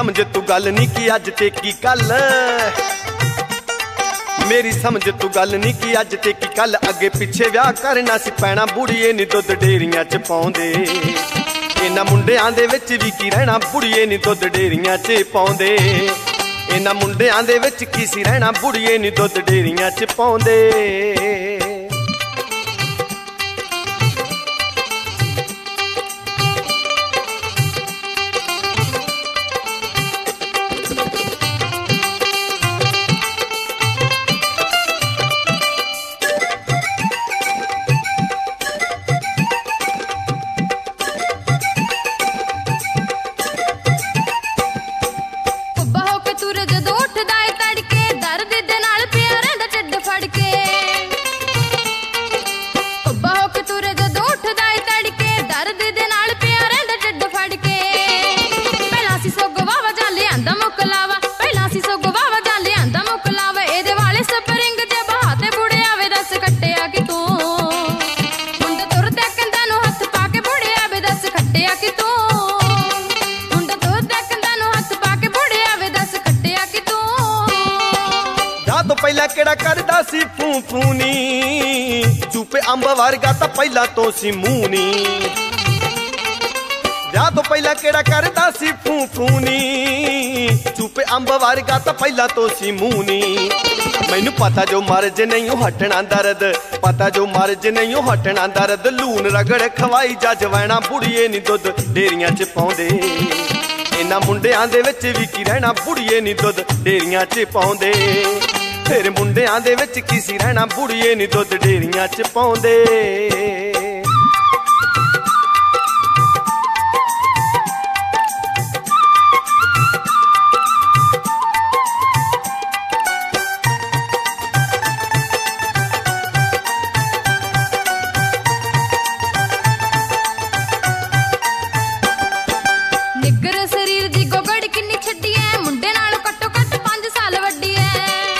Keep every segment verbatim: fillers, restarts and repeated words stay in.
समझ तू गल नी की अज ते की कल, मेरी समझ तू गल नी की अज ते की कल। अगे पिछे विआह करना सी पैना बुढ़िए नी दुध डेरियां च पाउंदे, इन्हां मुंडियां दे विच भी की रहना बुढ़िए नी दुध डेरियां च पाउंदे। इन्हां मुंडियां दे विच की सी रहना बुढ़िए नी दुध डेरियां च पाउंदे। पहला केड़ा करदा सी फू फूनी, चूपे अंब वर्गा तां पहला तो सी मूनी। विआह तो पहला केड़ा करदा सी फू फूनी, चूपे अंब वर्गा तां पहला तो सी मूनी। मैनू पता जो मर्ज नहीं हटना दर्द, पता जो मर्ज नहीं हटना दर्द। लून रगड़ खवाई जा जवैना बुढ़िए नी दुध डेरियां च पाउंदे। इन्हां मुंडियां दे विच भी की रहना बुढ़िए नी दुध डेरियां च पाउंदे। फिर मुंडियां दे विच की सी रहना बुढ़िए नी दुध डेरियां च पाउंदे। निगर शरीर दी गोगड़ किन्नी छड्डी है, मुंडे नालों घट्टो घट पांच साल वड्डी है।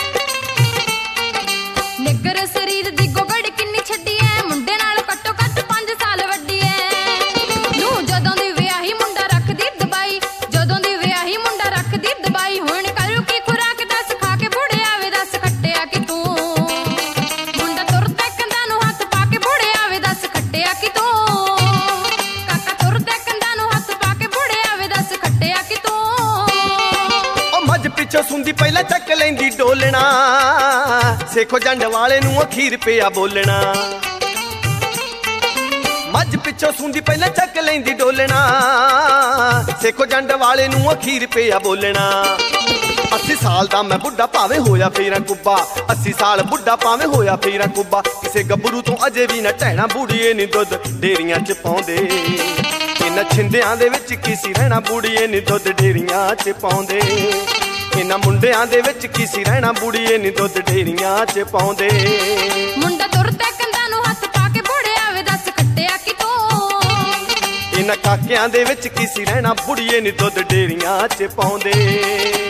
निगर शरीर दी गोगड़ किन्नी छड्डी है, मुंडे नालों घट्टो घट पांच साल वड्डी है। नूं जदों दी विआही मुंडा रखदी दबाई, जदों दी विआही मुंडा रखदी दबाई। हुण करू की खुराक दस खा के बुढ़े आवे दस खट्टिया कि तू। मुंडा तुरदा कंधां नूं हत्थ पा के बुढ़े आवे दस खट्टिया कि तू। काका तुरदा कंधां नूं हत्थ पा के बुढ़े आवे दस खट्टिया कि तू। ओ मझ पिछों सुंदी पहला चक लैंदी डोलना, सेखो जंड वाले नूं अखीर पिया बोलना। मझ पिछों सुंदी पहला चक लैंदी डोलना, सेखो जंड वाले नूं अखीर पिया बोलना। अस्सी साल दा मैं बुढ़ा भावें होया फेरा कुब्बा, अस्सी साल बुढ़ा भावें होया फेरा कुब्बा। किसे गब्बरू तो अजे भी न टहना बुढ़िए नी दुध डेरियां च पाउंदे। इन्हां छिंदियां दे विच की सी रहना बुढ़िए नी दुध डेरियां च पाउंदे। इन्हां मुंडियां दे विच की सी रहना बुढ़िए नी दुध डेरियां च पाउंदे। मुंडा तुरदा कंधां नूं हत्थ पा के बुढ़े आवे दस खट्टिया कि तू। इन्हां काकियां दे विच की सी रहना बुढ़िए नी दुध डेरियां च पाउंदे।